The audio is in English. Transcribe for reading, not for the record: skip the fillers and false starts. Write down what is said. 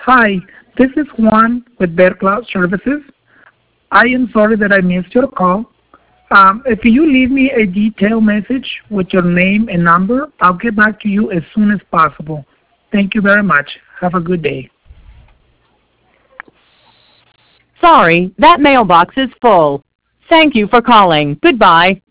Hi, this is Juan with Bear Cloud Services. I am sorry that I missed your call. If you leave me a detailed message with your name and number, I'll get back to you as soon as possible. Thank you very much. Have a good day. Sorry, that mailbox is full. Thank you for calling. Goodbye.